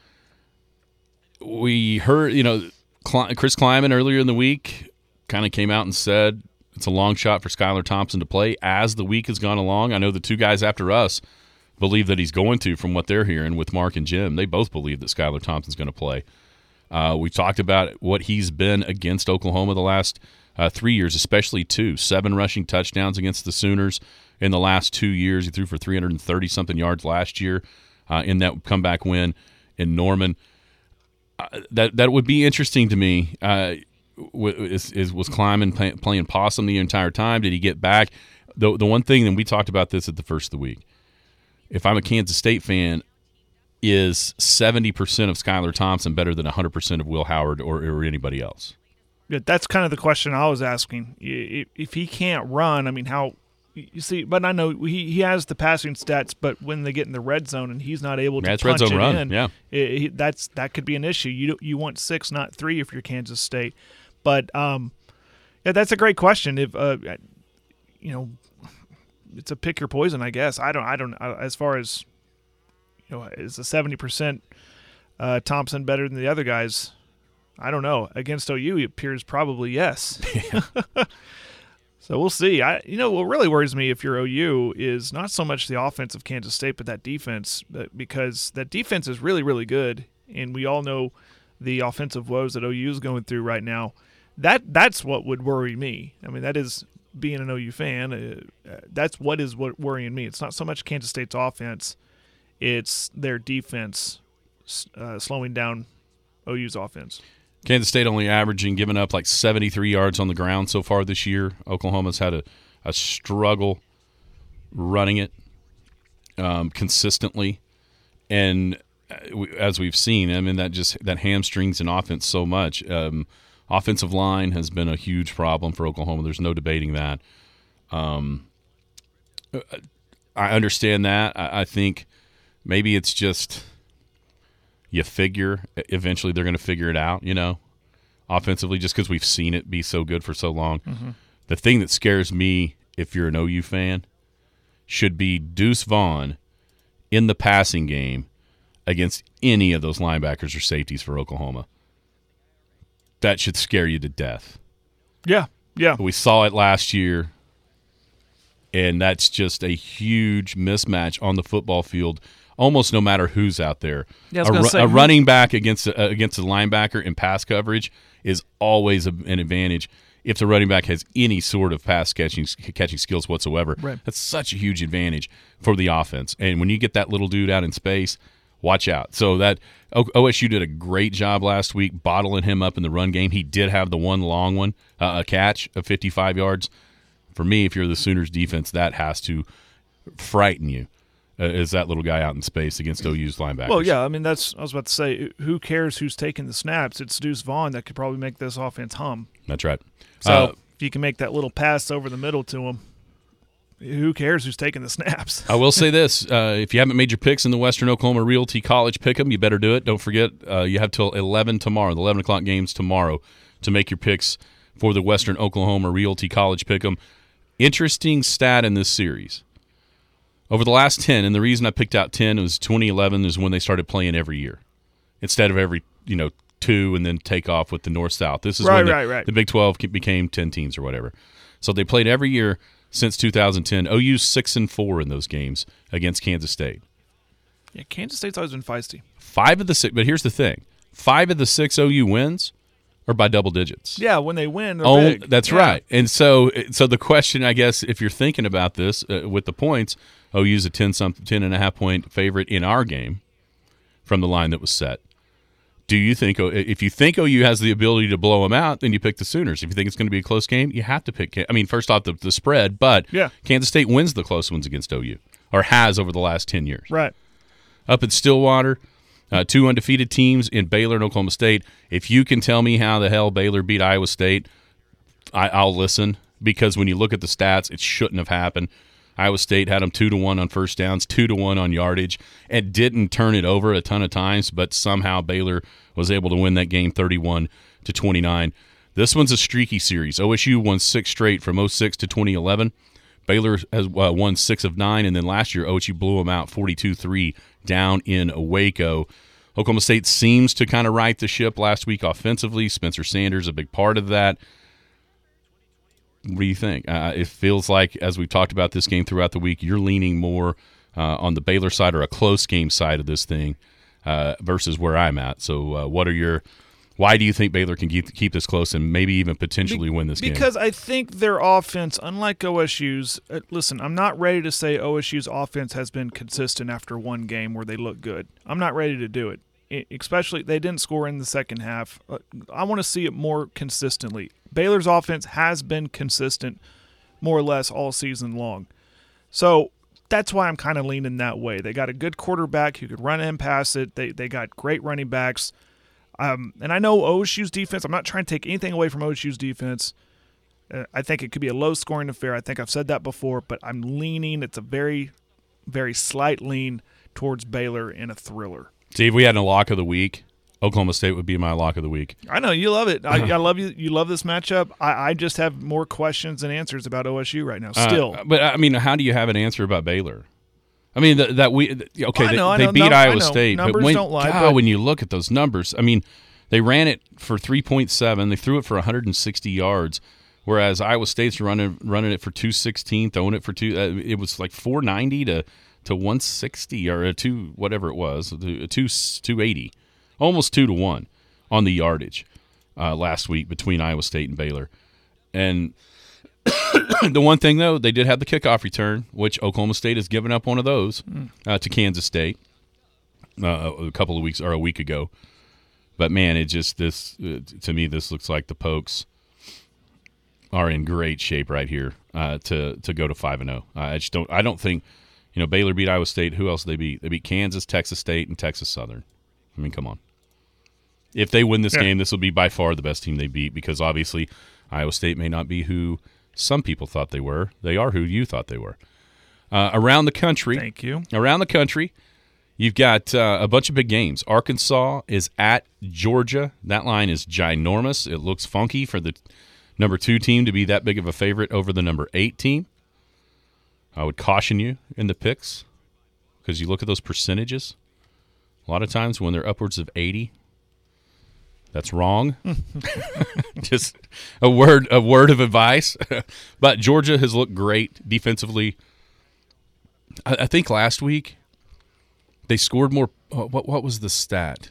We heard, you know, Chris Kleiman earlier in the week kind of came out and said it's a long shot for Skylar Thompson to play as the week has gone along. I know the two guys after us believe that he's going to, from what they're hearing with Mark and Jim. They both believe that Skylar Thompson's going to play. Uh, we talked about what he's been against Oklahoma the last uh, three years, especially two. Seven rushing touchdowns against the Sooners in the last two years. He threw for three hundred thirty-something yards last year uh, in that comeback win in Norman. Uh, that that would be interesting to me. Uh, is, is was Kleiman play, playing possum the entire time? Did he get back? The the one thing, and we talked about this at the first of the week, if I'm a Kansas State fan, is seventy percent of Skylar Thompson better than one hundred percent of Will Howard or, or anybody else? Yeah, that's kind of the question I was asking. If, if he can't run, I mean, how – you see, but I know he, he has the passing stats, but when they get in the red zone and he's not able to yeah, it's punch red zone it run. in, yeah. it, it, that's, that could be an issue. You you want six, not three if you're Kansas State. But, um, yeah, that's a great question. If uh, you know – it's a pick your poison, I guess. I don't. I don't. As far as you know, is the seventy percent uh, Thompson better than the other guys? I don't know. Against O U, it appears probably yes. Yeah. So we'll see. I, you know, what really worries me if you're O U is not so much the offense of Kansas State, but that defense, because that defense is really, really good, and we all know the offensive woes that O U is going through right now. That that's what would worry me. I mean, that is. Being an O U fan, uh, that's what is what worrying me. It's not so much Kansas State's offense, it's their defense uh, slowing down O U's offense. Kansas State only averaging, giving up like seventy-three yards on the ground so far this year. Oklahoma's had a, a struggle running it um, consistently. And as we've seen, I mean, that just that hamstrings an offense so much. Um Offensive line has been a huge problem for Oklahoma. There's no debating that. Um, I understand that. I, I think maybe it's just you figure eventually they're going to figure it out, you know, offensively, just because we've seen it be so good for so long. Mm-hmm. The thing that scares me, if you're an O U fan, should be Deuce Vaughn in the passing game against any of those linebackers or safeties for Oklahoma. That should scare you to death. Yeah, yeah. We saw it last year, and that's just a huge mismatch on the football field, almost no matter who's out there. Yeah, I was a gonna ru- say, a who- running back against a, against a linebacker in pass coverage is always a, an advantage if the running back has any sort of pass catching catching skills whatsoever. Right. That's such a huge advantage for the offense. And when you get that little dude out in space, watch out. So that O S U did a great job last week bottling him up in the run game. He did have the one long one, uh, a catch of fifty-five yards. For me, if you're the Sooners defense, that has to frighten you. Uh, is that little guy out in space against O U's linebackers? Well, yeah. I mean, that's I was about to say. Who cares who's taking the snaps? It's Deuce Vaughn that could probably make this offense hum. That's right. So Uh, if you can make that little pass over the middle to him, who cares who's taking the snaps? I will say this. Uh, if you haven't made your picks in the Western Oklahoma Realty College Pick'em, you better do it. Don't forget, uh, you have till eleven tomorrow, the eleven o'clock games tomorrow, to make your picks for the Western Oklahoma Realty College Pick'em. Interesting stat in this series. Over the last ten, and the reason I picked out ten was twenty eleven is when they started playing every year instead of every, you know, two and then take off with the North-South. This is Right, when the, right, right. the Big twelve became ten teams or whatever. So they played every year since two thousand ten. O U's six and four in those games against Kansas State. Yeah, Kansas State's always been feisty. Five of the six, but here's the thing: five of the six O U wins are by double digits. Yeah, when they win, they're Oh, big. that's Yeah. right. And so, so the question, I guess, if you're thinking about this uh, with the points, O U's a ten something, ten and a half point favorite in our game from the line that was set. Do you think if you think O U has the ability to blow them out, then you pick the Sooners? If you think it's going to be a close game, you have to pick. I mean, first off, the, the spread, but Yeah. Kansas State wins the close ones against O U. or has over the last ten years. Right. Up at Stillwater, uh, two undefeated teams in Baylor and Oklahoma State. If you can tell me how the hell Baylor beat Iowa State, I, I'll listen, because when you look at the stats, it shouldn't have happened. Iowa State had them two to one on first downs, two to one on yardage, and didn't turn it over a ton of times, but somehow Baylor was able to win that game thirty-one to twenty-nine. This one's a streaky series. O S U won six straight from oh six to twenty eleven. Baylor has uh, won six of nine, and then last year O S U blew them out forty-two three down in Waco. Oklahoma State seems to kind of right the ship last week offensively. Spencer Sanders a big part of that. What do you think? Uh, it feels like, as we've talked about this game throughout the week, you're leaning more uh, on the Baylor side or a close game side of this thing uh, versus where I'm at. So uh, what are your – why do you think Baylor can keep, keep this close and maybe even potentially Be- win this game? Because I think their offense, unlike O S U's uh, – listen, I'm not ready to say O S U's offense has been consistent after one game where they look good. I'm not ready to do it. It especially, they didn't score in the second half. Uh, I want to see it more consistently. Baylor's offense has been consistent more or less all season long. So that's why I'm kind of leaning that way. They got a good quarterback who could run and pass it. They they got great running backs. Um, and I know O S U's defense, I'm not trying to take anything away from O S U's defense. Uh, I think it could be a low-scoring affair. I think I've said that before, but I'm leaning. It's a very, very slight lean towards Baylor in a thriller. See, if we had a lock of the week, Oklahoma State would be my lock of the week. I know you love it. I, I love you. You love this matchup. I, I just have more questions than answers about O S U right now. Still, uh, but I mean, how do you have an answer about Baylor? I mean, that, that we okay, well, I know, they, I they beat Num- Iowa State, Numbers but when, don't lie. God, But when you look at those numbers, I mean, they ran it for three point seven. They threw it for one hundred sixty yards, whereas Iowa State's running running it for two sixteen, throwing it for two. Uh, it was like four ninety to. to one sixty or a two, whatever it was, a two, two eighty, almost two to one on the yardage uh, last week between Iowa State and Baylor. And the one thing, though, they did have the kickoff return, which Oklahoma State has given up one of those uh, to Kansas State uh, a couple of weeks or a week ago. But, man, it just, this, uh, to me, this looks like the Pokes are in great shape right here uh, to to go to five and oh. I just don't, I don't think, you know, Baylor beat Iowa State. Who else did they beat? They beat Kansas, Texas State, and Texas Southern. I mean, come on. If they win this yeah. game, this will be by far the best team they beat, because obviously Iowa State may not be who some people thought they were. They are who you thought they were. Uh, around the country, Thank you. Around the country, you've got uh, a bunch of big games. Arkansas is at Georgia. That line is ginormous. It looks funky for the number two team to be that big of a favorite over the number eight team. I would caution you in the picks, because you look at those percentages. A lot of times when they're upwards of eighty, that's wrong. Just a word, a word of advice. But Georgia has looked great defensively. I, I think last week they scored more. What what was the stat?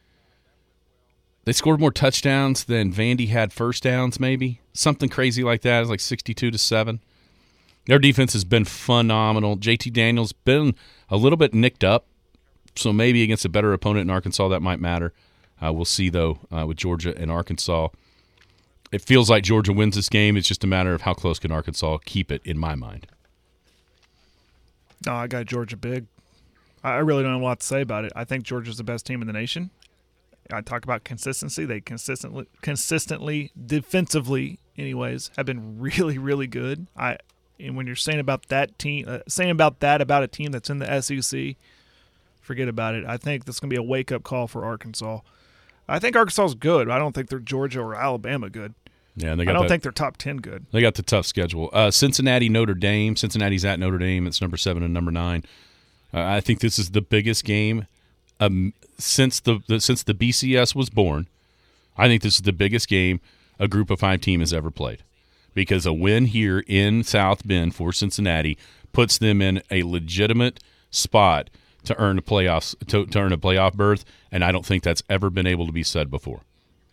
They scored more touchdowns than Vandy had first downs, maybe something crazy like that. It was like sixty-two to seven. Their defense has been phenomenal. J T Daniels been a little bit nicked up, so maybe against a better opponent in Arkansas that might matter. Uh, we'll see, though, uh, with Georgia and Arkansas. It feels like Georgia wins this game. It's just a matter of how close can Arkansas keep it, in my mind. No, I got Georgia big. I really don't have a lot to say about it. I think Georgia's the best team in the nation. I talk about consistency. They consistently, consistently, defensively, anyways, have been really, really good. I. And when you're saying about that team, uh, saying about that about a team that's in the S E C, forget about it. I think this is going to be a wake-up call for Arkansas. I think Arkansas is good. I don't think they're Georgia or Alabama good. Yeah, and they got I don't that, think they're top ten good. They got the tough schedule. Uh, Cincinnati, Notre Dame. Cincinnati's at Notre Dame. It's number seven and number nine. Uh, I think this is the biggest game um, since the, the since the B C S was born. I think this is the biggest game a group of five team has ever played, because a win here in South Bend for Cincinnati puts them in a legitimate spot to earn a playoffs to, to earn a playoff berth, and I don't think that's ever been able to be said before.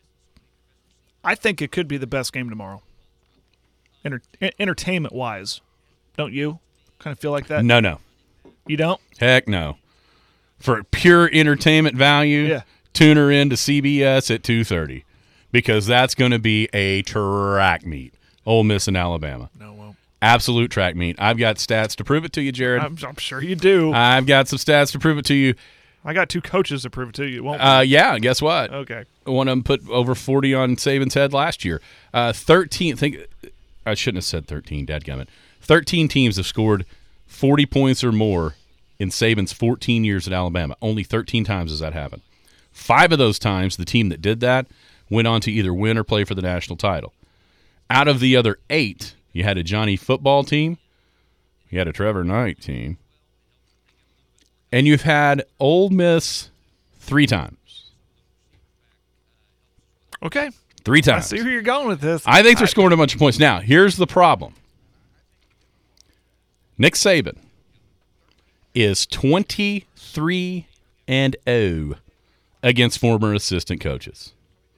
I think it could be the best game tomorrow, Enter- entertainment-wise. Don't you kind of feel like that? No, no. You don't? Heck no. For pure entertainment value, Yeah. tune her in to C B S at two thirty, because that's going to be a track meet. Ole Miss and Alabama. No, well. Absolute track meet. I've got stats to prove it to you, Jared. I'm, I'm sure you do. I've got some stats to prove it to you. I got two coaches to prove it to you. Won't Uh, yeah, guess what? Okay. One of them put over forty on Saban's head last year. Uh, thirteen, think I shouldn't have said thirteen, dadgummit. thirteen teams have scored forty points or more in Saban's fourteen years at Alabama. Only thirteen times has that happened. Five of those times, the team that did that went on to either win or play for the national title. Out of the other eight, you had a Johnny football team, you had a Trevor Knight team, and you've had Ole Miss three times. Okay. Three times. I see where you're going with this. I think they're scoring a bunch of points. Now, here's the problem. Nick Saban is twenty-three and oh against former assistant coaches.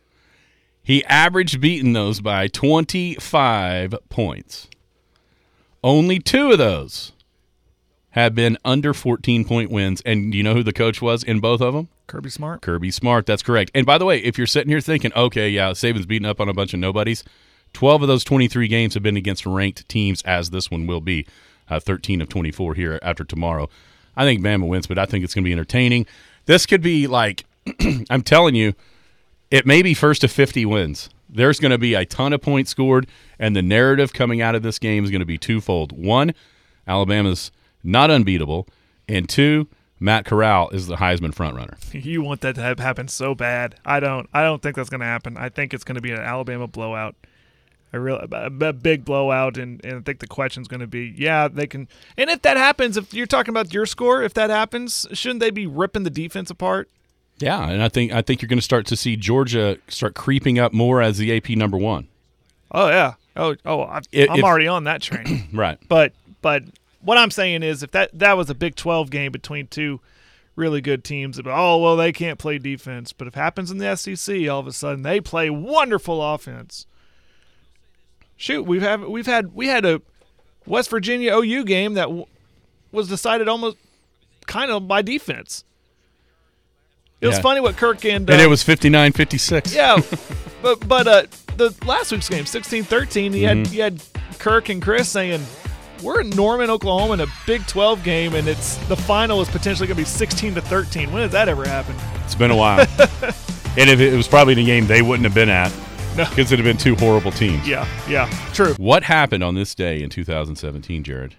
He averaged beating those by twenty-five points. Only two of those have been under fourteen-point wins. And do you know who the coach was in both of them? Kirby Smart. Kirby Smart, that's correct. And by the way, if you're sitting here thinking, okay, yeah, Saban's beating up on a bunch of nobodies, twelve of those twenty-three games have been against ranked teams, as this one will be, uh, thirteen of twenty-four here after tomorrow. I think Bama wins, but I think it's going to be entertaining. This could be like, I'm telling you, it may be first to fifty wins. There's going to be a ton of points scored, and the narrative coming out of this game is going to be twofold. One, Alabama's not unbeatable, and two, Matt Corral is the Heisman frontrunner. You want that to have happen so bad. I don't. I don't think that's going to happen. I think it's going to be an Alabama blowout, a real a, a big blowout, and, and I think the question's going to be, yeah, they can. And if that happens, if you're talking about your score, if that happens, shouldn't they be ripping the defense apart? Yeah, and I think I think you're going to start to see Georgia start creeping up more as the A P number one. Oh yeah. Oh oh. I, If- I'm if- already on that train. Right. But but what I'm saying is, if that that was a Big twelve game between two really good teams, but oh well, they can't play defense. But if it happens in the S E C, all of a sudden they play wonderful offense. Shoot, we've have we've had we had a West Virginia O U game that w- was decided almost kind of by defense. It was Yeah. funny what Kirk and uh, And it was fifty-nine fifty-six. yeah, but but uh, the last week's game, sixteen thirteen, you had you had Kirk and Chris saying, we're in Norman, Oklahoma in a Big twelve game, and it's the final is potentially going to be sixteen to thirteen. When did that ever happen? It's been a while. And if it was probably the game they wouldn't have been at, because it would have been two horrible teams. Yeah, yeah, true. What happened on this day in two thousand seventeen, Jared?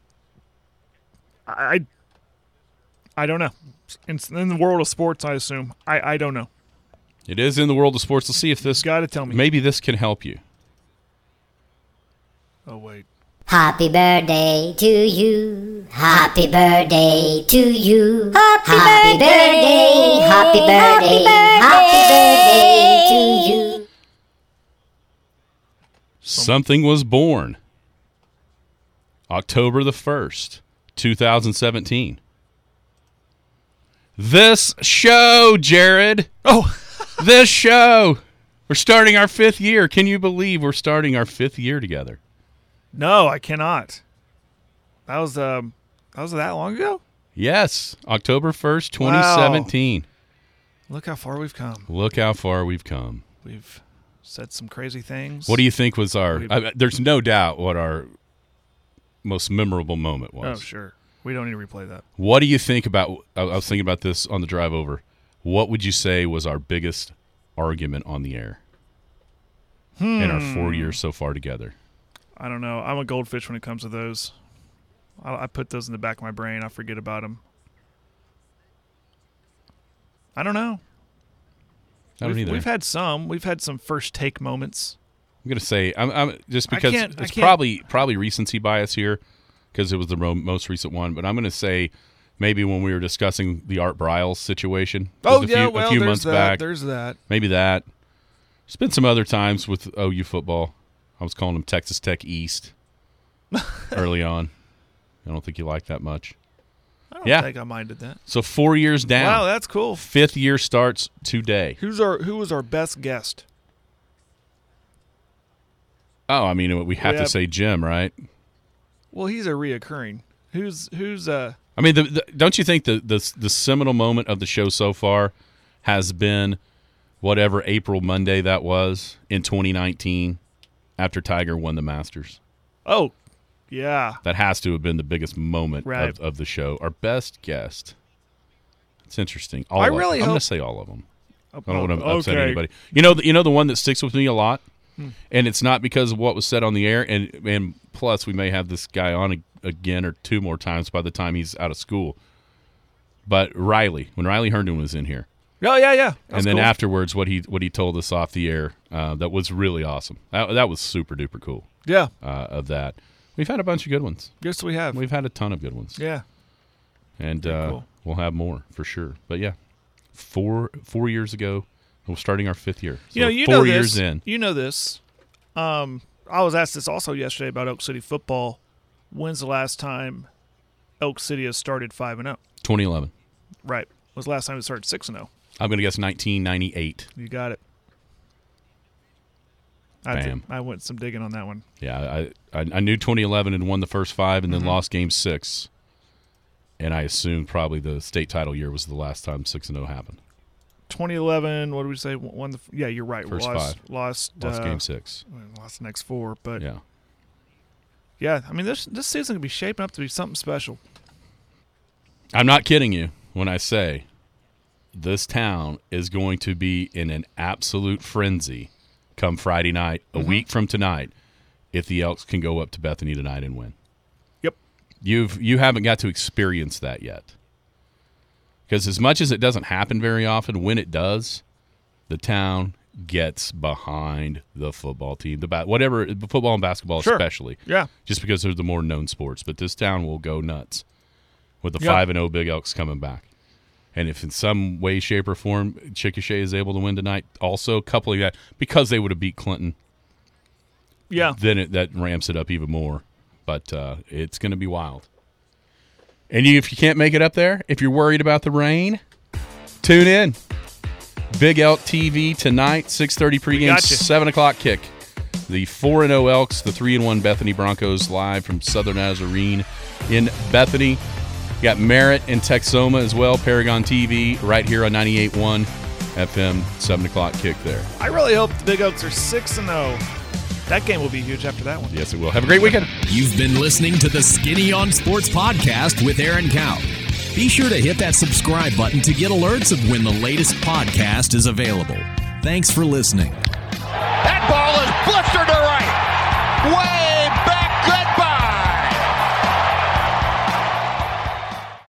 I I don't know. In, in the world of sports, I assume. I, I don't know. It is in the world of sports. Let's see if this Got to tell me. maybe this can help you. Oh wait. Happy birthday to you. Happy birthday to you. Happy birthday. Happy birthday. Happy birthday to you. Something was born. October the first, two thousand seventeen. This show, Jared. Oh, This show. We're starting our fifth year. Can you believe we're starting our fifth year together? no, I cannot. That was um, that was that long ago. Yes, October first, twenty seventeen. Look how far we've come. Look how far we've come. We've said some crazy things. What do you think was our We've- I, there's no doubt what our most memorable moment Oh, was. sure. We don't need to replay that. What do you think about I, I was thinking about this on the drive over. What would you say was our biggest argument on the air in our four years so far together? I don't know. I'm a goldfish when it comes to those. I, I put those in the back of my brain. I forget about them. I don't know. I don't we've, either. we've had some. We've had some first take moments. I'm gonna say I'm, I'm just I because can't- I it's can't- probably probably recency bias here because it was the ro- most recent one. But I'm gonna say maybe when we were discussing the Art Briles situation. Oh just a yeah, few, well a few there's months that. back. There's that. Maybe that. There's been some other times with O U football. I was calling them Texas Tech East early on. I don't think you like that much. I don't Yeah. think I minded that. So four years down. Wow, that's cool. Fifth year starts today. Who's our Who was our best guest? Oh, I mean, we have Yeah. to say Jim, right? Well, he's a reoccurring. Who's Who's uh? I mean, the, the, don't you think the, the the seminal moment of the show so far has been whatever April Monday that was in twenty nineteen after Tiger won the Masters? Oh, Yeah. That has to have been the biggest moment Right. of, of the show. Our best guest. It's interesting. All I of really them. I'm going hope- to say all of them. Oh, I don't want to upset okay. anybody. You know, the, you know the one that sticks with me a lot, and it's not because of what was said on the air, and and plus we may have this guy on a, again or two more times by the time he's out of school. But Riley, when Riley Herndon was in here, Oh, yeah, yeah. That's and then cool. afterwards, what he what he told us off the air, uh, that was really awesome. That, that was super duper cool. Yeah. Uh, of that, we've had a bunch of good ones. Yes, we have. We've had a ton of good ones. Yeah. And uh, cool. we'll have more for sure. But yeah, four four years ago, we're starting our fifth year. So You know, you four know years this. in. You know this. Um, I was asked this also yesterday about Elk City football. When's the last time Elk City has started five and zero? twenty eleven. Right. Was the last time it started six and zero? I'm going to guess nineteen ninety-eight. You got it. I Bam. did, I went some digging on that one. Yeah, I, I I knew twenty eleven had won the first five and then Mm-hmm. lost game six. And I assumed probably the state title year was the last time six and zero happened. twenty eleven. What did we say? Won the? Yeah, you're right. First lost, five. Lost. Lost uh, game six. Lost the next four, but yeah. Yeah. I mean, this this season could be shaping up to be something special. I'm not kidding you when I say this town is going to be in an absolute frenzy come Friday night, a Mm-hmm. week from tonight, if the Elks can go up to Bethany tonight and win. Yep. You've you haven't got to experience that yet. Because as much as it doesn't happen very often, when it does, the town gets behind the football team, the ba- whatever football and basketball Sure. especially. Yeah. Just because they're the more known sports, but this town will go nuts with the Yep. five and zero Big Elks coming back. And if in some way, shape, or form Chickasha is able to win tonight, also coupling that because they would have beat Clinton, Yeah. then it, that ramps it up even more. But uh, it's going to be wild. And you, if you can't make it up there, if you're worried about the rain, tune in. Big Elk T V tonight, six thirty pregame, gotcha. seven o'clock kick. The four and oh Elks, the three and one Bethany Broncos live from Southern Nazarene in Bethany. You got Merritt and Texoma as well, Paragon T V, right here on ninety-eight point one F M, seven o'clock kick there. I really hope the Big Oaks are six and zero. That game will be huge after that one. Yes, it will. Have a great weekend. You've been listening to the Skinny on Sports podcast with Aaron Cow. Be sure to hit that subscribe button to get alerts of when the latest podcast is available. Thanks for listening. That ball is blistered to right. Way